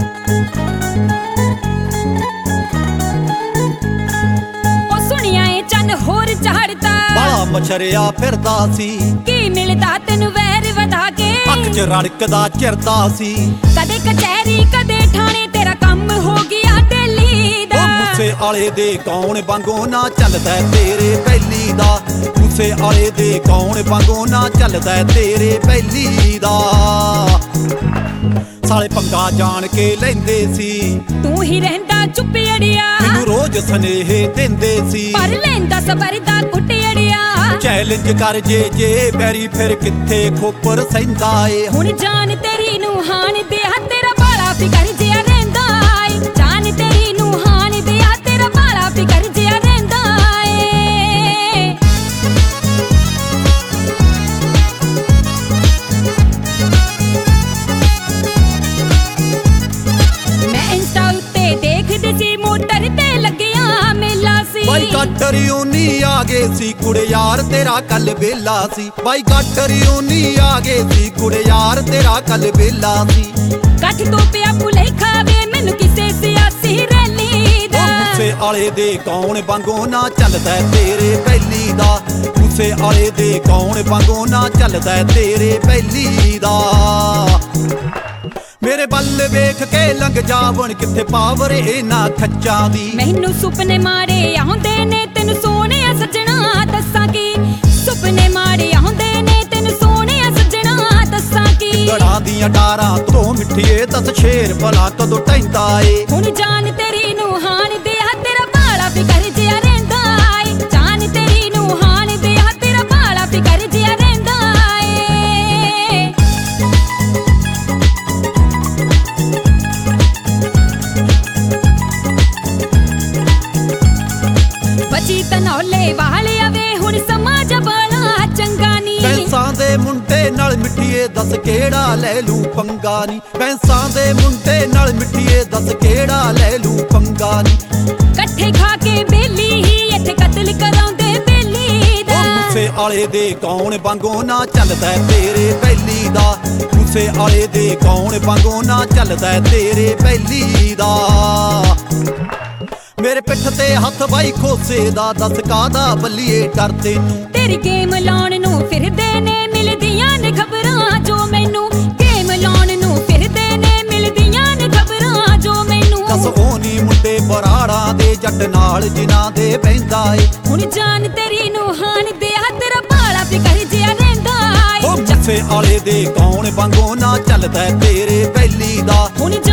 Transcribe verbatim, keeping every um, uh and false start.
ਬਾਲਾ ਮਛਰਿਆ ਫਿਰਦਾ ਸੀ, ਕੀ ਮਿਲਦਾ ਤੈਨੂੰ ਵੈਰ ਵਧਾ ਕੇ, ਅੱਖ ਚ ਰੜਕਦਾ ਚਿਰਦਾ ਸੀ। ਕਦੇ ਕਚਹਿਰੀ ਕਦੇ ਠਾਣੇ ਤੇਰਾ ਕੰਮ ਹੋ ਗਿਆ ਦਿੱਲੀ ਦਾ। ਉਹ ਮੂਸੇ ਆਲੇ ਦੇ ਕੌਣ ਵਾਂਗੂ ਨਾ ਚੱਲਦਾ ਤੇਰੇ ਪਹਿਲੀ ਦਾ, ਮੂਸੇ ਆਲੇ ਦੇ ਕੌਣ ਵਾਂਗੂ ਨਾ ਚੱਲਦਾ ਤੇਰੇ ਪਹਿਲੀ ਦਾ। ਸਾਲੇ ਪੰਗਾ ਜਾਣ ਕੇ ਲੈਂਦੇ ਸੀ, ਤੂੰ ਹੀ ਰਹਿੰਦਾ ਚੁੱਪ ਅੜਿਆ, ਮੈਨੂੰ ਰੋਜ਼ ਸੁਨੇਹੇ ਦਿੰਦੇ ਸੀ, ਪਰ ਲੈਂਦਾ ਸਬਰ ਦਾ ਕੁੱਟ ਅੜਿਆ। ਚੈਲੰਜ ਕਰ ਜੇ ਜੇ ਪੈਰੀ ਫਿਰ ਕਿੱਥੇ ਖੋਪਰ ਸਹਿੰਦਾ ਏ। ਹੁਣ ਜਾਨ ਤੇਰੀ ਨੂੰ ਹਾਨ ਦਿਆ ਤੇਰਾ ਬਾਲਾ ਫਿਕਰ ਜਿਆ ਰਹਿੰਦਾ ਏ, ਜਾਨ ਤੇਰੀ ਨੂੰ ਹਾਨ ਦਿਆ ਤੇਰਾ ਬਾਲਾ ਫਿਕਰ ਜਿਆ ਰਹਿੰਦਾ ਏ। ਮੈਂ ਇੰਸਟਾ ਉੱਤੇ ਦੇਖਦੀ ਸੀ ਮੋਟਰ ਤੇ ਲੱਗਿਆ ਮੇਲਾ ਸੀ, ਬਾਈ ਗਾਟਰ ਊਨੀ ਆ ਗਏ ਸੀ ਕੁੜੇ ਯਾਰ ਤੇਰਾ ਕੱਲ ਵੇਲਾ ਸੀ। ਬਾਈ ਗਾਟਰ ਊਨੀ ਆ ਗਏ ਸੀ ਕੁੜੇ ਯਾਰ ਤੇਰਾ ਕੱਲ ਵੇਲਾ ਸੀ। ਕੱਠ ਤੋਂ ਪਿਆ ਭੁਲੇਖਾ ਵੇ ਮੈਨੂੰ ਕਿਸੇ ਸਿਆਸੀ ਰੈਲੀ ਦਾ। ਮੂਸੇ ਆਲੇ ਦੇ ਕੌਣ ਵਾਂਗੂ ਨਾ ਚੱਲਦਾ ਤੇਰੇ ਪਹਿਲੀ ਦਾ, ਮੂਸੇ ਆਲੇ ਦੇ ਕੌਣ ਵਾਂਗੂ ਨਾ ਚੱਲਦਾ ਤੇਰੇ ਪਹਿਲੀ ਦਾ। ਮੇਰੇ ਵੱਲ ਵੇਖ ਕੇ ਲੰਘ ਜਾਵਣ ਕਿੱਥੇ ਪਾਵਰ ਇਹਨਾਂ ਖੱਚਾਂ ਦੀ। ਮੈਨੂੰ ਸੁਪਨੇ ਮਾੜੇ ਆਉਂਦੇ ਨੇ ਤੈਨੂੰ ਸੋਹਣਿਆ ਸੱਜਣਾ ਦੱਸਾਂ ਕੀ, ਸੁਪਨੇ ਮਾੜੇ ਆਉਂਦੇ ਨੇ ਤੈਨੂੰ ਸੋਹਣਿਆ ਸੱਜਣਾ ਦੱਸਾਂ ਕੀ। ਗੜਾਂ ਦੀਆਂ ਡਾਰਾਂ ਤੋਂ ਮਿੱਠੀਏ ਦੱਸ ਸ਼ੇਰ ਭਲਾ ਕਦੋਂ ਟੈਂਦਾ ਏ। ਹੁਣ ਜਾਨ ਤੇਰੀ ਨੂੰ ਹਾਨ ਦਿਆ ਤੇਰਾ ਬਾਲਾ ਫਿਕਰ ਜਿਆ ਰਹਿੰਦਾ ਏ, ਜਾਨ ਤੇਰੀ ਨੂੰ ਹਾਨ ਦਿਆ ਤੇਰਾ ਬਾਲਾ ਫਿਕਰ ਜਿਆ ਰਹਿੰਦਾ ਏ। ਬਚੀ ਤਨੌਲੇ ਵਾਲਿਆ ਵੇ ਹੁਣ ਸਮਾਜ ਵਾਲਾ ਚੰਗਾ ਨੀ। ਪੈਸਾਂ ਦੇ ਮੁੰਡੇ ਨਾਲ ਮਿੱਠੀਏ ਦੱਸ ਕਿਹੜਾ ਲੈ ਲੂ ਪੰਗਾ ਨੀ, ਪੈਸਾਂ ਦੇ ਮੁੰਡੇ ਨਾਲ ਮਿੱਠੀਏ ਦੱਸ ਕਿਹੜਾ ਲੈ ਲੂ ਪੰਗਾ ਨੀ। ਇਕੱਠੇ ਖਾ ਕੇ ਬੇਲੀ ਹੀ ਇੱਥੇ ਕਤਲ ਕਰਾਉਂਦੇ ਬੇਲੀ ਦਾ। ਉਹ ਮੂਸੇ ਆਲੇ ਦੇ ਕੌਣ ਵਾਂਗੂ ਨਾ ਚੱਲਦਾ ਤੇਰੇ ਪਹਿਲੀ ਦਾ, ਮੂਸੇ ਆਲੇ ਦੇ ਕੌਣ ਵਾਂਗੂ ਨਾ ਚੱਲਦਾ ਤੇਰੇ ਪਹਿਲੀ ਦਾ। ਮੇਰੇ ਪਿੱਠ ਤੇ ਹੱਥ ਬਾਈ ਖੋਸੇ ਦਾ ਦੱਸ ਕਾਹਦਾ ਬੱਲੀਏ ਡਰ ਤੈਨੂੰ। ਤੇਰੀ ਗੇਮ ਲਾਉਣ ਨੂੰ ਫਿਰਦੇ ਨੇ ਮਿਲਦੀਆਂ ਨੇ ਖਬਰਾਂ ਜੋ ਮੈਨੂੰ, ਗੇਮ ਲਾਉਣ ਨੂੰ ਫਿਰਦੇ ਨੇ ਮਿਲਦੀਆਂ ਨੇ ਖਬਰਾਂ ਜੋ ਮੈਨੂੰ। ਦੱਸ ਉਹ ਨੀ ਮੁੰਡੇ ਬਰਾੜਾਂ ਦੇ ਜੱਟ ਨਾਲ ਜਿਨ੍ਹਾਂ ਦੇ ਬਹਿੰਦਾ ਏ। ਹੁਣ ਜਾਨ ਤੇਰੀ ਨੂੰ ਹਾਨ ਦਿਆ ਤੇਰਾ ਬਾਲਾ ਫਿਕਰ ਜਿਆ ਰਹਿੰਦਾ ਏ। ਉਹ ਮੂਸੇ ਆਲੇ ਦੇ ਕੌਣ ਵਾਂਗੂ ਨਾ ਚੱਲਦਾ ਤੇਰੇ ਪਹਿਲੀ ਦਾ। ਹੁਣ